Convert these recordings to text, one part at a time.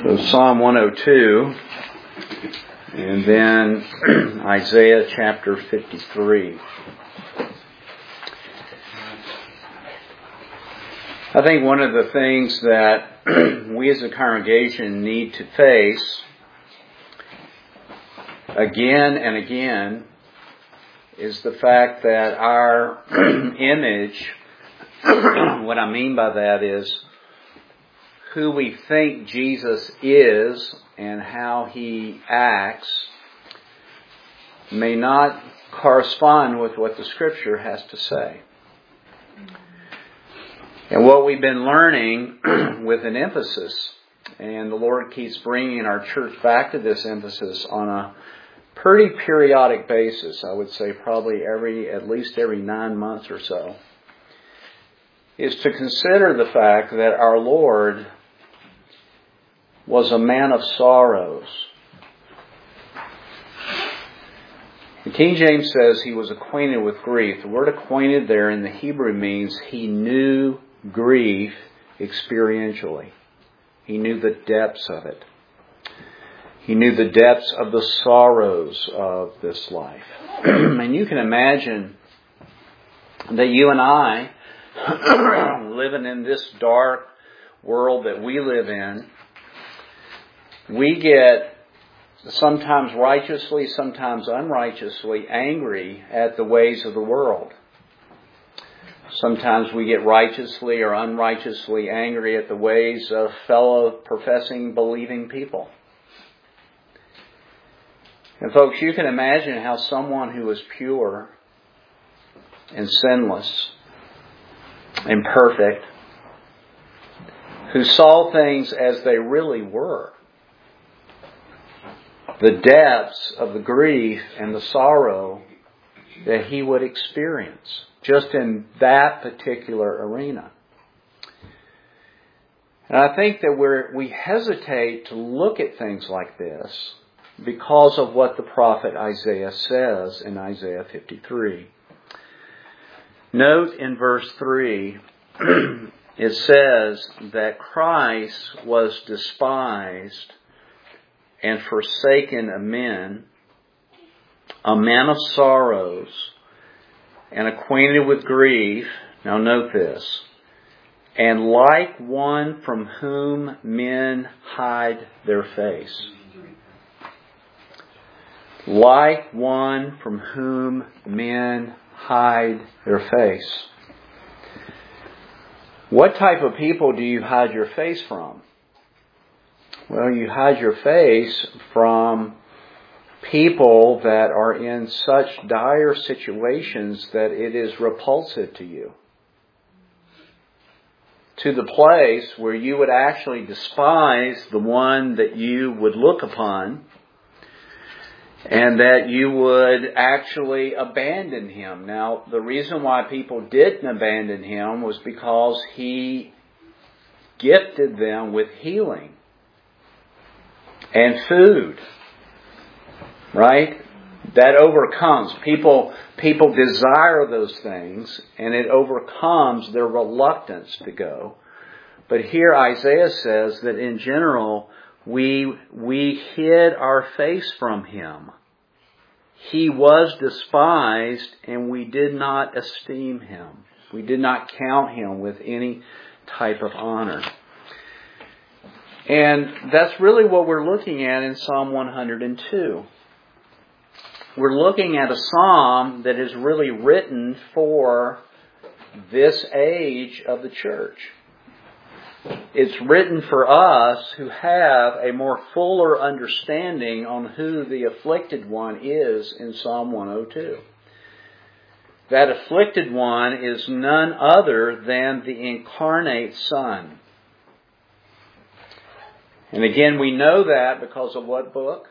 So Psalm 102, and then Isaiah chapter 53. I think one of the things that we as a congregation need to face again and again is the fact that our image, what I mean by that is who we think Jesus is and how He acts may not correspond with what the Scripture has to say. And what we've been learning with an emphasis, and the Lord keeps bringing our church back to this emphasis on a pretty periodic basis, I would say probably at least every 9 months or so, is to consider the fact that our Lord was a man of sorrows. The King James says He was acquainted with grief. The word acquainted there in the Hebrew means He knew grief experientially. He knew the depths of it. He knew the depths of the sorrows of this life. And you can imagine that you and I, living in this dark world that we live in, we get sometimes righteously, sometimes unrighteously angry at the ways of the world. Sometimes we get righteously or unrighteously angry at the ways of fellow professing, believing people. And folks, you can imagine how someone who is pure and sinless and perfect, who saw things as they really were, the depths of the grief and the sorrow that he would experience just in that particular arena. And I think that we hesitate to look at things like this because of what the prophet Isaiah says in Isaiah 53. Note in verse 3, it says that Christ was despised and forsaken of men, a man of sorrows, and acquainted with grief. Now note this. And like one from whom men hide their face. Like one from whom men hide their face. What type of people do you hide your face from? Well, you hide your face from people that are in such dire situations that it is repulsive to you. To the place where you would actually despise the one that you would look upon, and that you would actually abandon him. Now, the reason why people didn't abandon him was because he gifted them with healing and food, right? That overcomes. People desire those things, and it overcomes their reluctance to go. But here Isaiah says that in general, we hid our face from him. He was despised, and we did not esteem him. We did not count him with any type of honor. And that's really what we're looking at in Psalm 102. We're looking at a psalm that is really written for this age of the church. It's written for us who have a more fuller understanding on who the afflicted one is in Psalm 102. That afflicted one is none other than the incarnate Son. And again, we know that because of what book?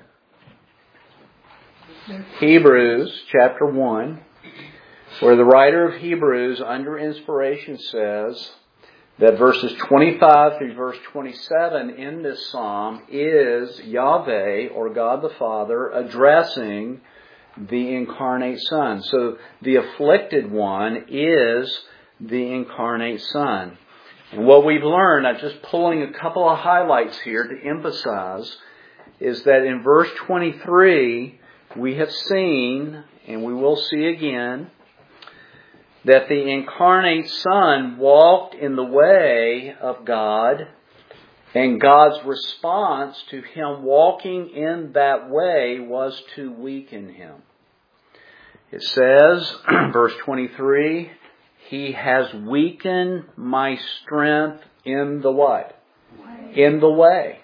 Hebrews chapter 1, where the writer of Hebrews under inspiration says that verses 25 through verse 27 in this psalm is Yahweh, or God the Father, addressing the incarnate Son. So the afflicted one is the incarnate Son. And what we've learned, I'm just pulling a couple of highlights here to emphasize, is that in verse 23, we have seen, and we will see again, that the incarnate Son walked in the way of God, and God's response to Him walking in that way was to weaken Him. It says, verse 23, He has weakened my strength in the what? In the way.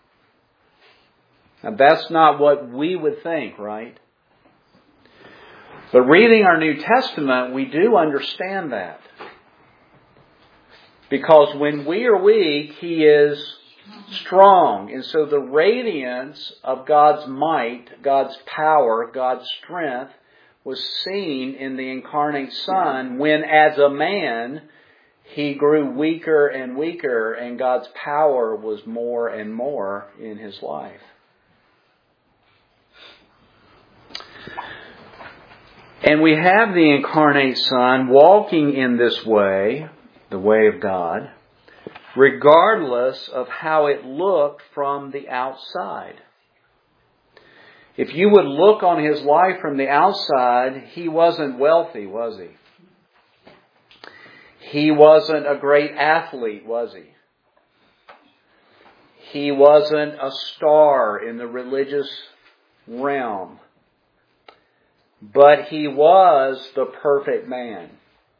Now that's not what we would think, right? But reading our New Testament, we do understand that. Because when we are weak, He is strong. And so the radiance of God's might, God's power, God's strength was seen in the incarnate Son when, as a man, He grew weaker and weaker and God's power was more and more in His life. And we have the incarnate Son walking in this way, the way of God, regardless of how it looked from the outside. If you would look on His life from the outside, He wasn't wealthy, was He? He wasn't a great athlete, was He? He wasn't a star in the religious realm. But He was the perfect man.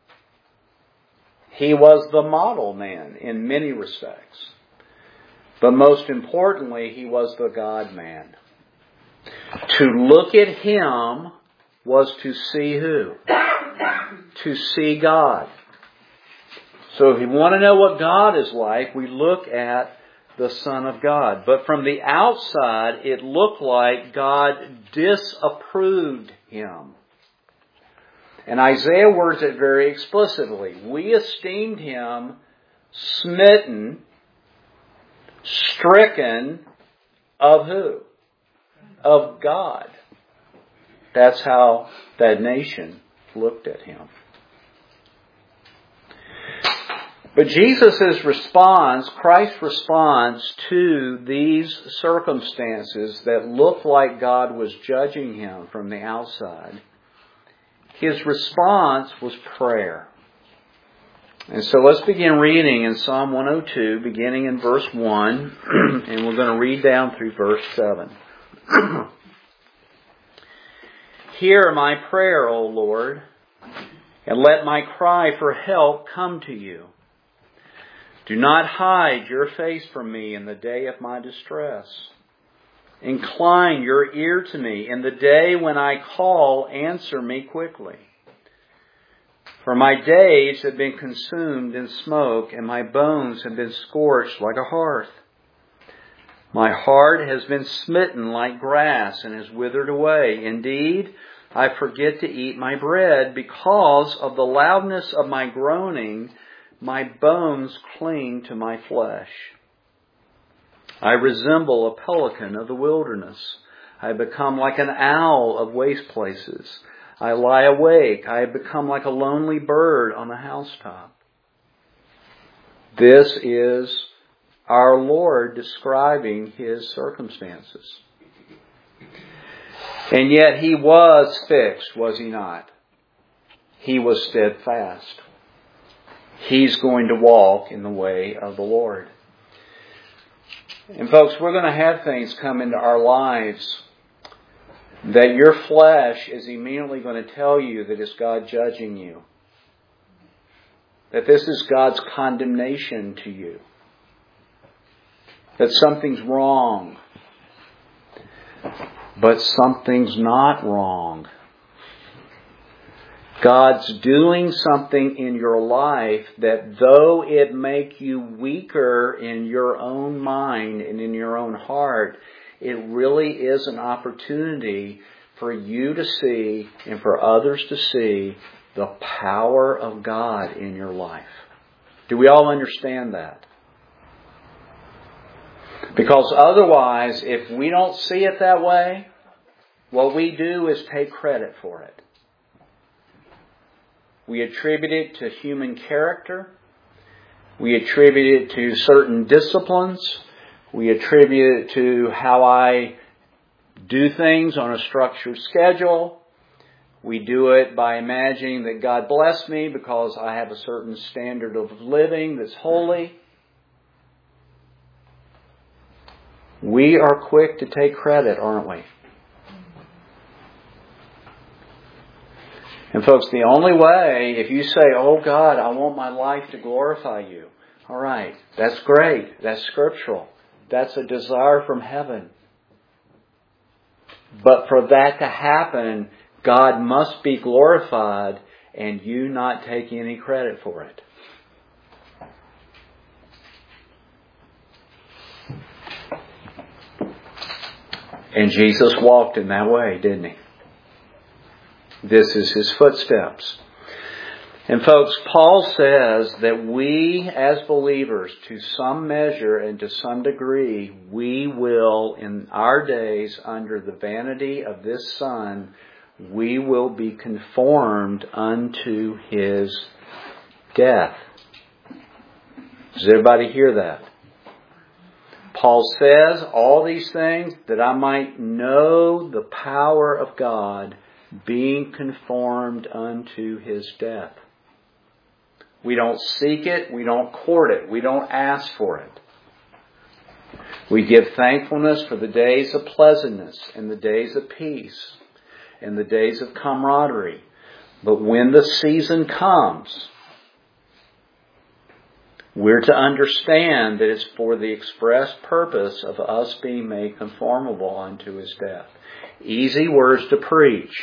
He was the model man in many respects. But most importantly, He was the God-man. To look at Him was to see who? To see God. So if you want to know what God is like, we look at the Son of God. But from the outside, it looked like God disapproved Him. And Isaiah words it very explicitly. We esteemed Him smitten, stricken of who? Of God. That's how that nation looked at Him. But Jesus' response, Christ's response to these circumstances that looked like God was judging Him from the outside, His response was prayer. And so let's begin reading in Psalm 102, beginning in verse 1, and we're going to read down through verse 7. Hear my prayer, O Lord, and let my cry for help come to You. Do not hide Your face from me in the day of my distress. Incline Your ear to me. In the day when I call, answer me quickly. For my days have been consumed in smoke, and my bones have been scorched like a hearth. My heart has been smitten like grass and has withered away. Indeed, I forget to eat my bread because of the loudness of my groaning. My bones cling to my flesh. I resemble a pelican of the wilderness. I have become like an owl of waste places. I lie awake. I have become like a lonely bird on a housetop. This is our Lord describing His circumstances. And yet He was fixed, was He not? He was steadfast. He's going to walk in the way of the Lord. And folks, we're going to have things come into our lives that your flesh is immediately going to tell you that it's God judging you. That this is God's condemnation to you. That something's wrong. But something's not wrong. God's doing something in your life that though it make you weaker in your own mind and in your own heart, it really is an opportunity for you to see and for others to see the power of God in your life. Do we all understand that? Because otherwise, if we don't see it that way, what we do is take credit for it. We attribute it to human character. We attribute it to certain disciplines. We attribute it to how I do things on a structured schedule. We do it by imagining that God blessed me because I have a certain standard of living that's holy. We are quick to take credit, aren't we? And folks, the only way, if you say, oh God, I want my life to glorify you. All right, that's great. That's scriptural. That's a desire from heaven. But for that to happen, God must be glorified and you not take any credit for it. And Jesus walked in that way, didn't He? This is His footsteps. And folks, Paul says that we as believers, to some measure and to some degree, we will, in our days, under the vanity of this Son, we will be conformed unto His death. Does everybody hear that? Paul says all these things that I might know the power of God, being conformed unto His death. We don't seek it. We don't court it. We don't ask for it. We give thankfulness for the days of pleasantness and the days of peace and the days of camaraderie. But when the season comes, we're to understand that it's for the express purpose of us being made conformable unto His death. Easy words to preach.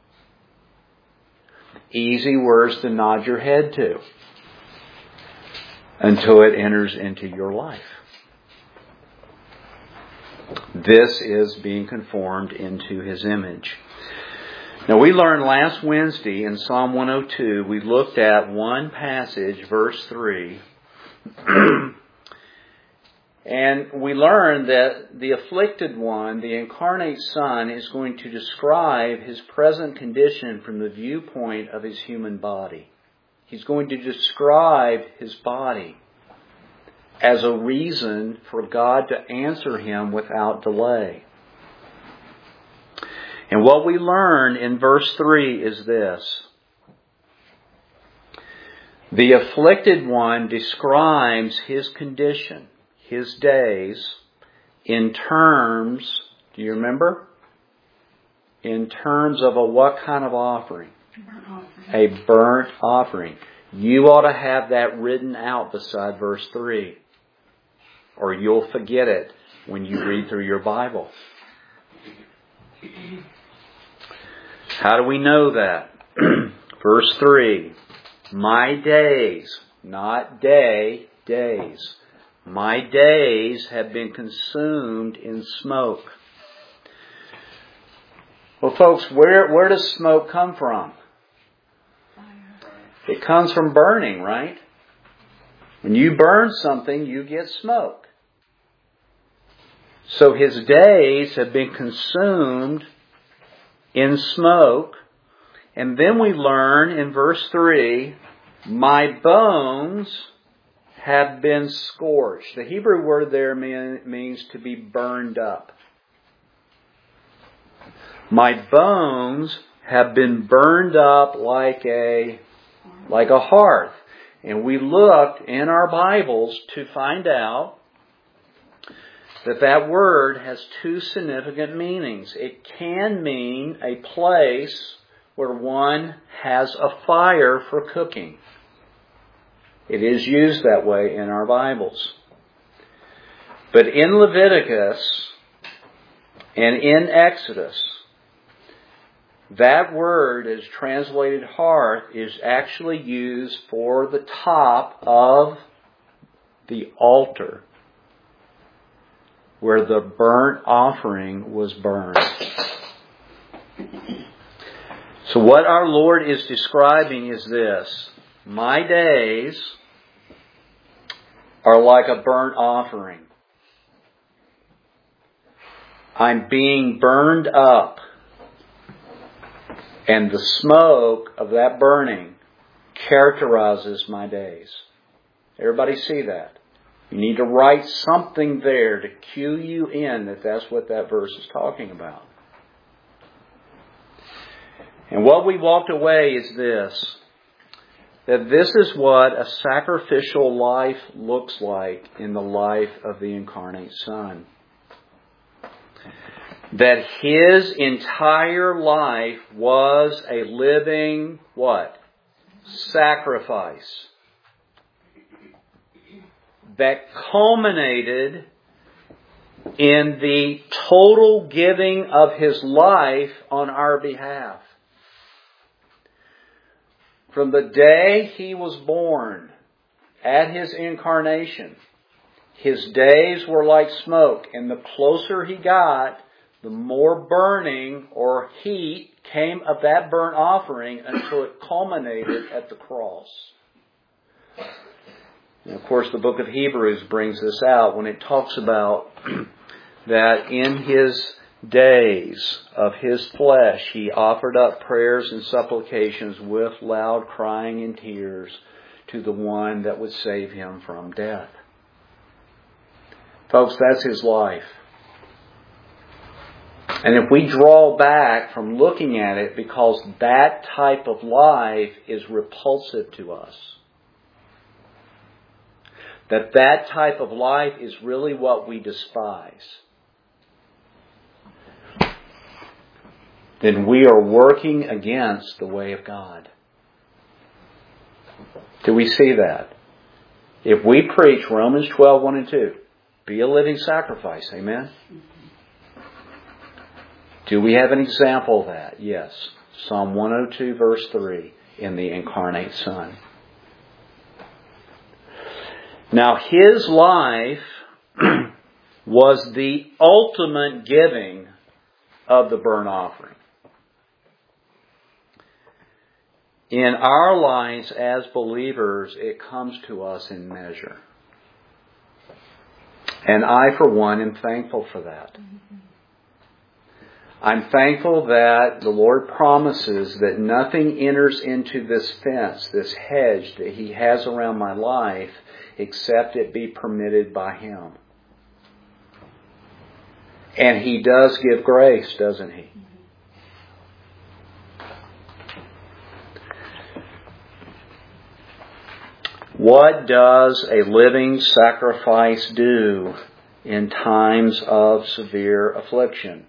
Easy words to nod your head to until it enters into your life. This is being conformed into His image. Now we learned last Wednesday in Psalm 102, we looked at one passage, verse 3, and we learned that the afflicted one, the incarnate Son, is going to describe His present condition from the viewpoint of His human body. He's going to describe His body as a reason for God to answer Him without delay. And what we learn in verse 3 is this. The afflicted one describes his condition, his days, in terms, do you remember? In terms of a what kind of offering? A burnt offering. You ought to have that written out beside verse 3. Or you'll forget it when you read through your Bible. How do we know that? Verse 3. My days, not day, days. My days have been consumed in smoke. Well, folks, where does smoke come from? It comes from burning, right? When you burn something, you get smoke. So His days have been consumed in smoke. And then we learn in verse 3, my bones have been scorched. The Hebrew word there means to be burned up. My bones have been burned up like a hearth. And we looked in our Bibles to find out that word has two significant meanings. It can mean a place where one has a fire for cooking. It is used that way in our Bibles. But in Leviticus and in Exodus, that word is translated hearth is actually used for the top of the altar where the burnt offering was burned. So what our Lord is describing is this. My days are like a burnt offering. I'm being burned up. And the smoke of that burning characterizes my days. Everybody see that? You need to write something there to cue you in that that's what that verse is talking about. And what we walked away is this, that this is what a sacrificial life looks like in the life of the incarnate Son. That His entire life was a living, what? Sacrifice. That culminated in the total giving of His life on our behalf. From the day He was born, at His incarnation, His days were like smoke, and the closer He got, the more burning or heat came of that burnt offering until it culminated at the cross. And of course, the book of Hebrews brings this out when it talks about that in His days of His flesh, He offered up prayers and supplications with loud crying and tears to the one that would save Him from death. Folks, that's His life. And if we draw back from looking at it because that type of life is repulsive to us, that type of life is really what we despise, then we are working against the way of God. Do we see that? If we preach Romans 12, 1 and 2, be a living sacrifice, amen? Do we have an example of that? Yes. Psalm 102, verse 3, in the incarnate Son. Now, His life was the ultimate giving of the burnt offering. In our lives as believers, it comes to us in measure. And I, for one, am thankful for that. I'm thankful that the Lord promises that nothing enters into this fence, this hedge that He has around my life, except it be permitted by Him. And He does give grace, doesn't He? What does a living sacrifice do in times of severe affliction?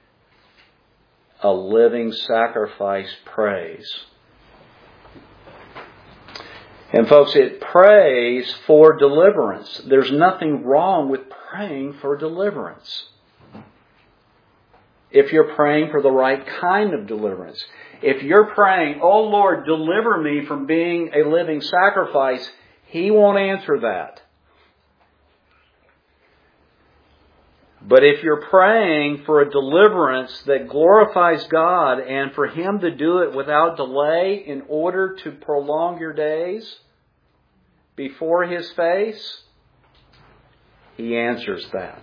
A living sacrifice prays. And folks, it prays for deliverance. There's nothing wrong with praying for deliverance. If you're praying for the right kind of deliverance. If you're praying, "Oh Lord, deliver me from being a living sacrifice," He won't answer that. But if you're praying for a deliverance that glorifies God and for Him to do it without delay in order to prolong your days before His face, He answers that.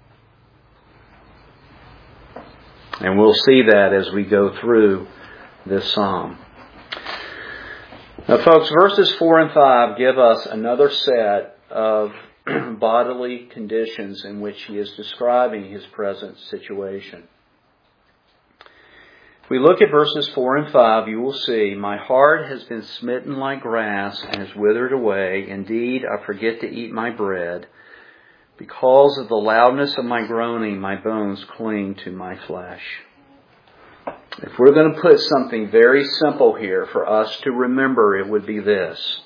And we'll see that as we go through this psalm. Now, folks, verses 4 and 5 give us another set of bodily conditions in which he is describing his present situation. If we look at verses 4 and 5, you will see, "My heart has been smitten like grass and has withered away. Indeed, I forget to eat my bread. Because of the loudness of my groaning, my bones cling to my flesh." If we're going to put something very simple here for us to remember, it would be this.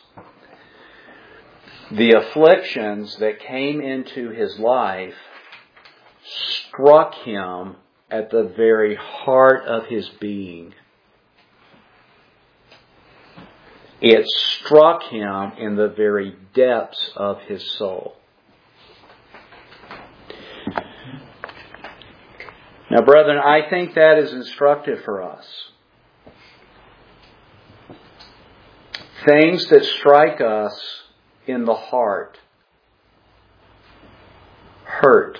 The afflictions that came into his life struck him at the very heart of his being. It struck him in the very depths of his soul. Now, brethren, I think that is instructive for us. Things that strike us in the heart hurt.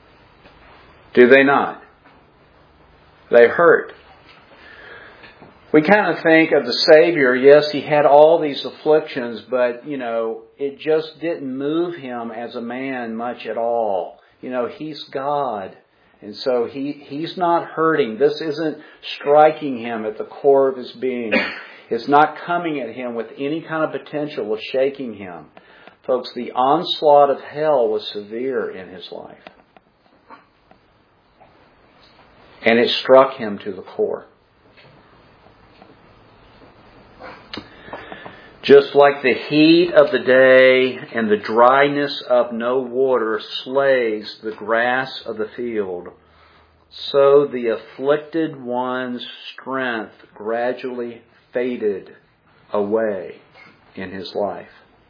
Do they not? They hurt. We kind of think of the Savior, yes, He had all these afflictions, but, it just didn't move Him as a man much at all. He's God. And so He's not hurting. This isn't striking Him at the core of His being. It's not coming at Him with any kind of potential of shaking Him. Folks, the onslaught of hell was severe in His life. And it struck Him to the core. Just like the heat of the day and the dryness of no water slays the grass of the field, so the afflicted one's strength gradually faded away in his life.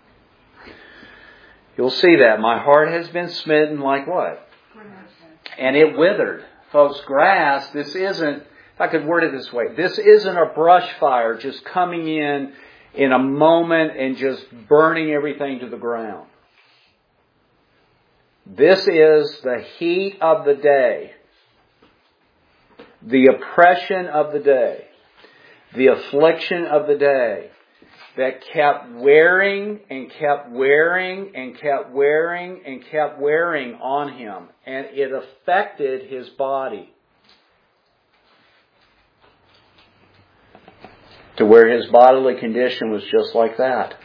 You'll see that. My heart has been smitten like what? And it withered. Folks, grass, this isn't, if I could word it this way, this isn't a brush fire just coming in a moment and just burning everything to the ground. This is the heat of the day, the oppression of the day, the affliction of the day that kept wearing and kept wearing and kept wearing and kept wearing on him. And it affected his body to where his bodily condition was just like that.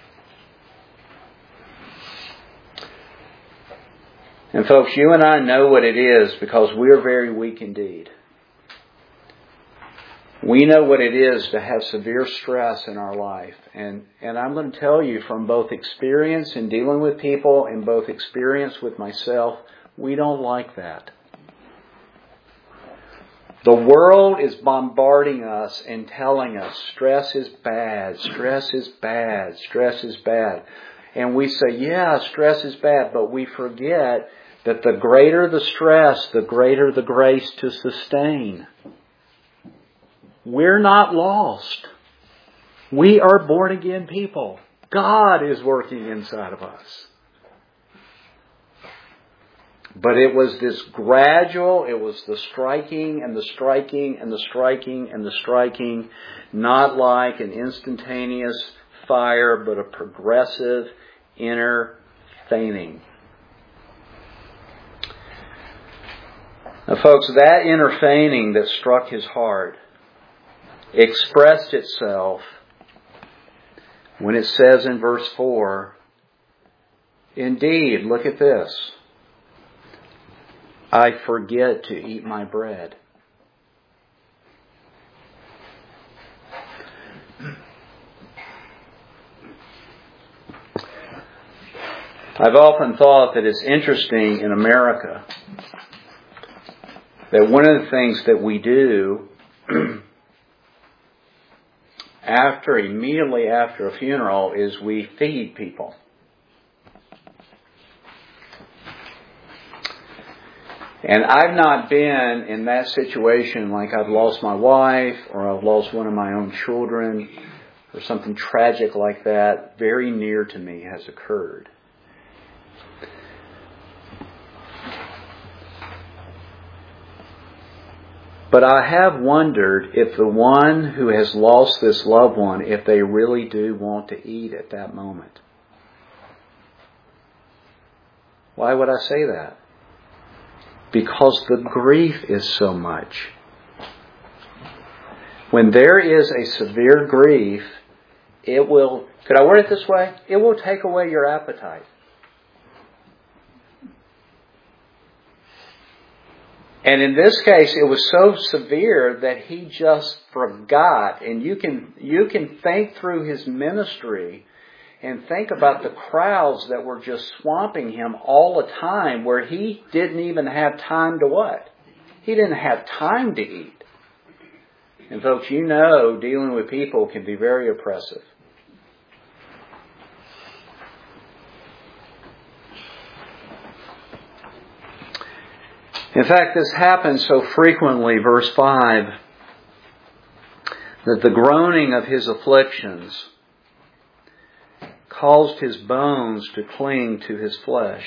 And folks, you and I know what it is because we are very weak indeed. We know what it is to have severe stress in our life. And I'm going to tell you from both experience in dealing with people and both experience with myself, we don't like that. The world is bombarding us and telling us stress is bad, stress is bad, stress is bad. And we say, yeah, stress is bad, but we forget that the greater the stress, the greater the grace to sustain. We're not lost. We are born again people. God is working inside of us. But it was this gradual, it was the striking and the striking and the striking and the striking, not like an instantaneous fire, but a progressive inner feigning. Now folks, that inner feigning that struck his heart expressed itself when it says in verse 4, indeed, look at this, I forget to eat my bread. I've often thought that it's interesting in America that one of the things that we do immediately after a funeral is we feed people. And I've not been in that situation like I've lost my wife or I've lost one of my own children or something tragic like that very near to me has occurred. But I have wondered if the one who has lost this loved one, if they really do want to eat at that moment. Why would I say that? Because the grief is so much. When there is a severe grief, it will, could I word it this way? It will take away your appetite. And in this case, it was so severe that he just forgot. And you can think through his ministry and think about the crowds that were just swamping him all the time, where he didn't even have time to what? He didn't have time to eat. And folks, you know, dealing with people can be very oppressive. In fact, this happens so frequently, verse 5, that the groaning of his afflictions caused his bones to cling to his flesh.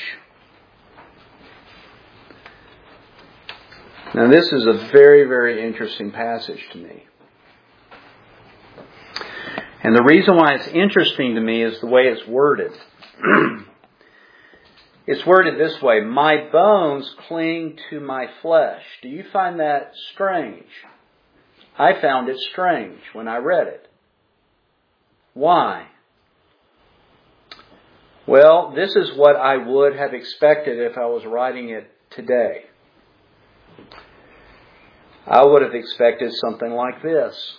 Now this is a very, very interesting passage to me. And the reason why it's interesting to me is the way it's worded. It's worded this way: my bones cling to my flesh. Do you find that strange? I found it strange when I read it. Why? Well, this is what I would have expected if I was writing it today. I would have expected something like this.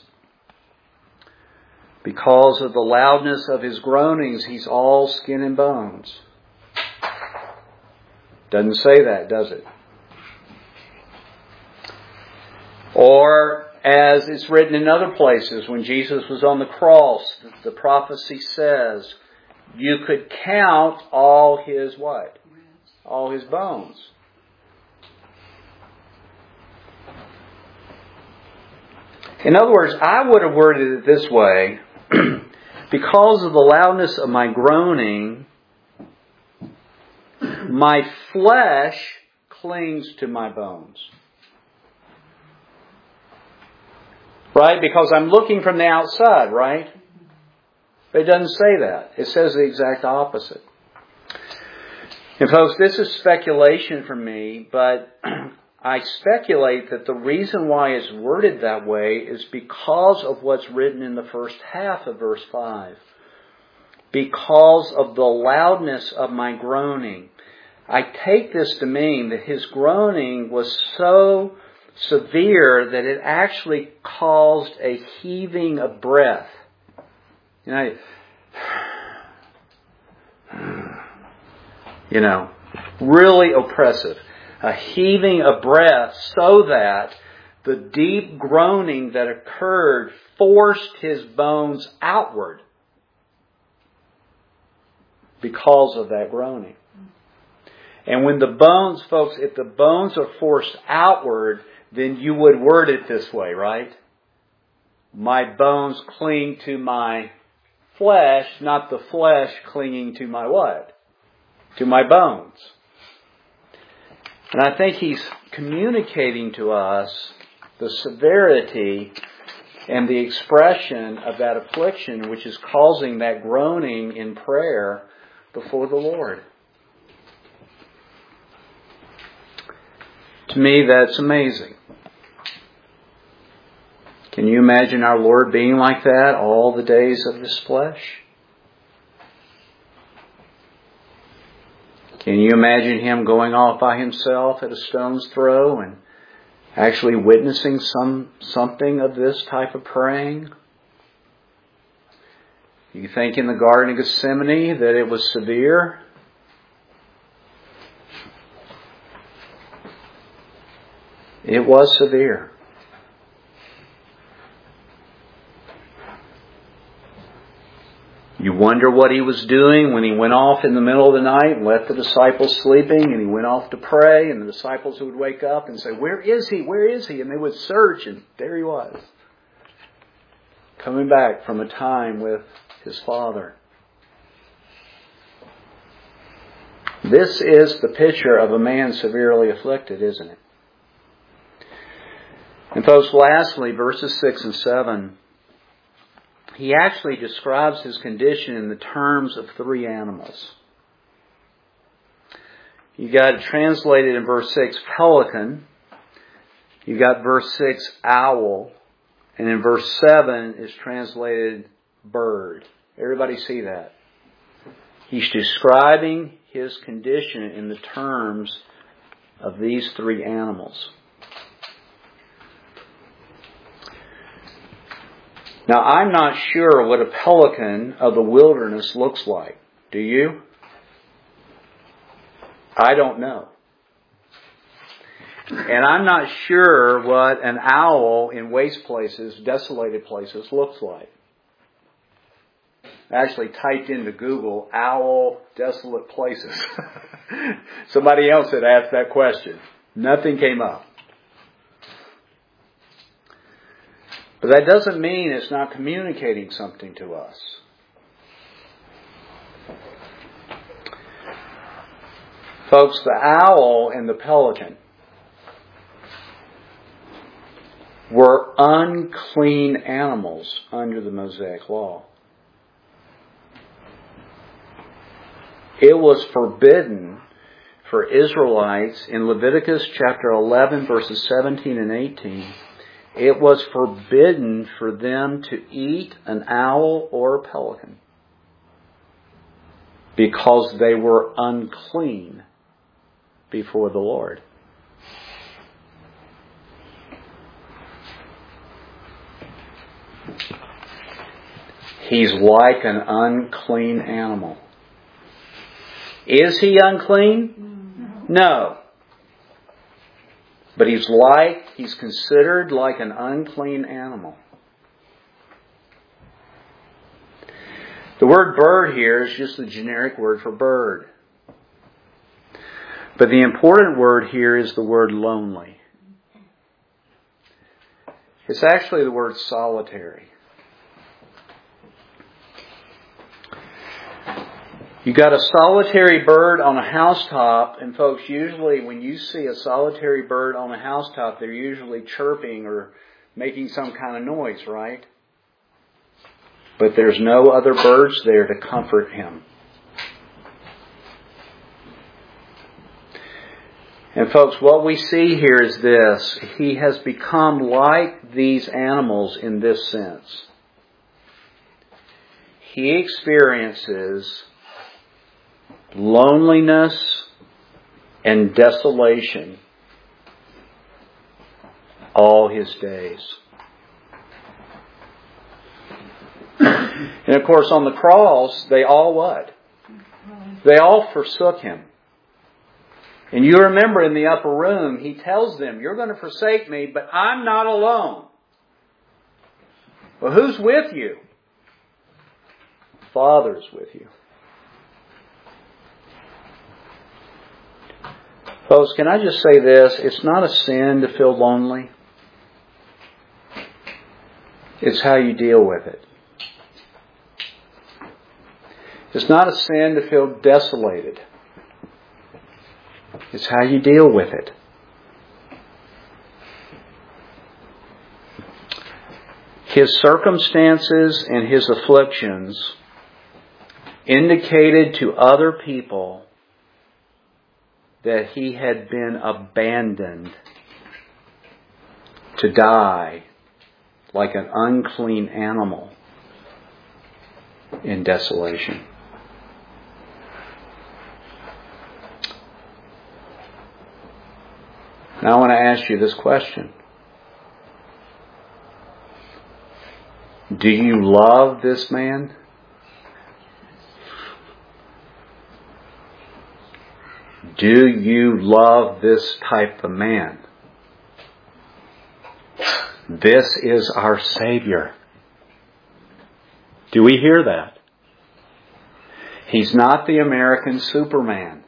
Because of the loudness of his groanings, he's all skin and bones. Doesn't say that, does it? Or, as it's written in other places, when Jesus was on the cross, the prophecy says, you could count all his what? All his bones. In other words, I would have worded it this way: because of the loudness of my groaning, my flesh clings to my bones. Right? Because I'm looking from the outside, right? But it doesn't say that. It says the exact opposite. And folks, this is speculation for me, but I speculate that the reason why it's worded that way is because of what's written in the first half of verse 5. Because of the loudness of my groaning. I take this to mean that his groaning was so severe that it actually caused a heaving of breath. Really oppressive. A heaving of breath, so that the deep groaning that occurred forced his bones outward because of that groaning. And when the bones, folks, if the bones are forced outward, then you would word it this way, right? My bones cling to my flesh, not the flesh clinging to my what? To my bones. And I think he's communicating to us the severity and the expression of that affliction which is causing that groaning in prayer before the Lord. To me, that's amazing. Can you imagine our Lord being like that all the days of His flesh? Can you imagine Him going off by Himself at a stone's throw and actually witnessing something of this type of praying? You think in the Garden of Gethsemane that it was severe? It was severe. You wonder what He was doing when He went off in the middle of the night and left the disciples sleeping, and He went off to pray, and the disciples would wake up and say, "Where is He? Where is He?" And they would search, and there He was, coming back from a time with His Father. This is the picture of a man severely afflicted, isn't it? And folks, lastly, verses 6 and 7, he actually describes his condition in the terms of three animals. You got it translated in verse 6, pelican. You got verse 6, owl. And in verse 7 is translated bird. Everybody see that? He's describing his condition in the terms of these three animals. Now, I'm not sure what a pelican of the wilderness looks like. Do you? I don't know. And I'm not sure what an owl in waste places, desolated places, looks like. I actually typed into Google, owl, desolate places. Somebody else had asked that question. Nothing came up. But that doesn't mean it's not communicating something to us. Folks, the owl and the pelican were unclean animals under the Mosaic law. It was forbidden for Israelites in Leviticus chapter 11 verses 17 and 18. It was forbidden for them to eat an owl or a pelican because they were unclean before the Lord. He's like an unclean animal. Is he unclean? No. But he's considered like an unclean animal. The word bird here is just the generic word for bird. But the important word here is the word lonely. It's actually the word solitary. You got a solitary bird on a housetop, and folks, usually when you see a solitary bird on a housetop, they're usually chirping or making some kind of noise, right? But there's no other birds there to comfort him. And folks, what we see here is this. He has become like these animals in this sense. He experiences loneliness and desolation all his days. And of course on the cross, they all what? They all forsook him. And you remember in the upper room, he tells them, you're going to forsake me, but I'm not alone. Well, who's with you? Father's with you. Folks, can I just say this? It's not a sin to feel lonely. It's how you deal with it. It's not a sin to feel desolated. It's how you deal with it. His circumstances and his afflictions indicated to other people that he had been abandoned to die like an unclean animal in desolation. Now I want to ask you this question. Do you love this man? Do you love this type of man? This is our Savior. Do we hear that? He's not the American Superman.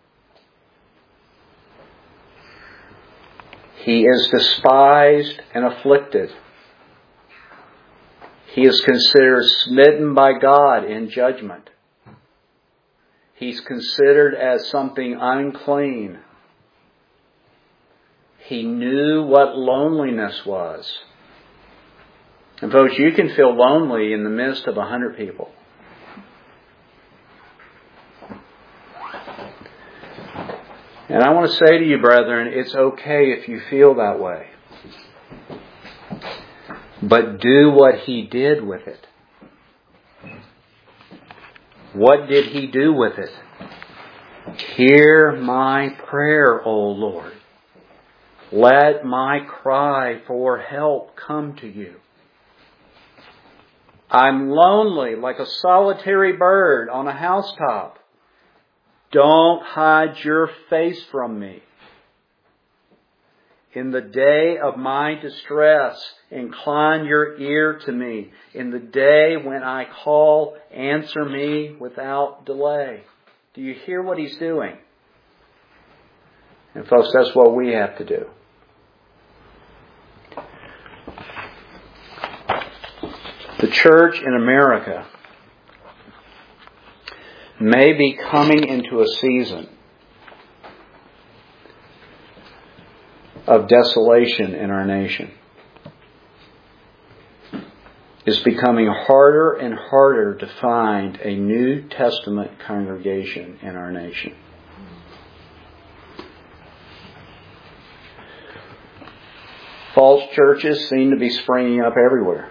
He is despised and afflicted. He is considered smitten by God in judgment. He's considered as something unclean. He knew what loneliness was. And folks, you can feel lonely in the midst of 100 people. And I want to say to you, brethren, it's okay if you feel that way. But do what he did with it. What did he do with it? Hear my prayer, O Lord. Let my cry for help come to you. I'm lonely like a solitary bird on a housetop. Don't hide your face from me. In the day of my distress, incline your ear to me. In the day when I call, answer me without delay. Do you hear what he's doing? And folks, that's what we have to do. The church in America may be coming into a season of desolation in our nation. it's becoming harder and harder to find a New Testament congregation in our nation. False churches seem to be springing up everywhere.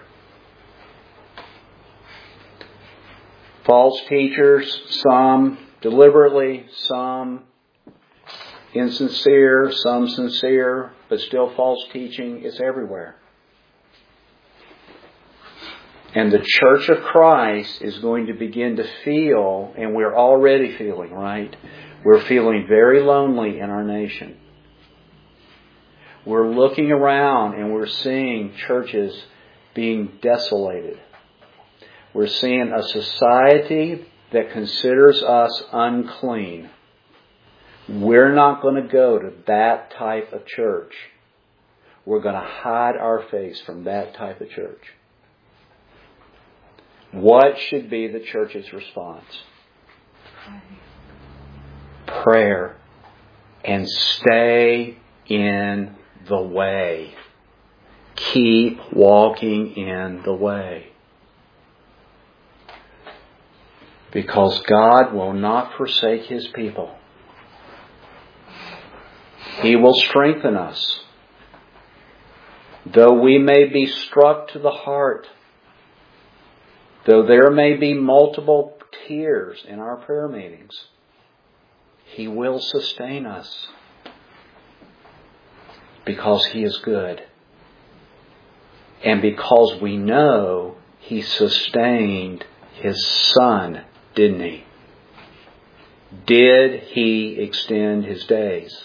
False teachers, some deliberately, some insincere, some sincere, but still false teaching is everywhere. And the Church of Christ is going to begin to feel, and we're already feeling, right? We're feeling very lonely in our nation. We're looking around and we're seeing churches being desolated. We're seeing a society that considers us unclean. We're not going to go to that type of church. We're going to hide our face from that type of church. What should be the church's response? Prayer. And stay in the way. Keep walking in the way. Because God will not forsake His people. He will strengthen us. Though we may be struck to the heart, though there may be multiple tears in our prayer meetings, He will sustain us. Because He is good. And because we know He sustained His Son, didn't He? Did He extend His days?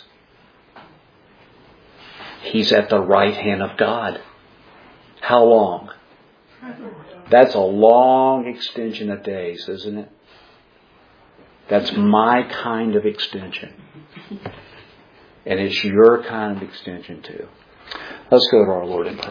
He's at the right hand of God. How long? That's a long extension of days, isn't it? That's my kind of extension. And it's your kind of extension too. Let's go to our Lord in prayer.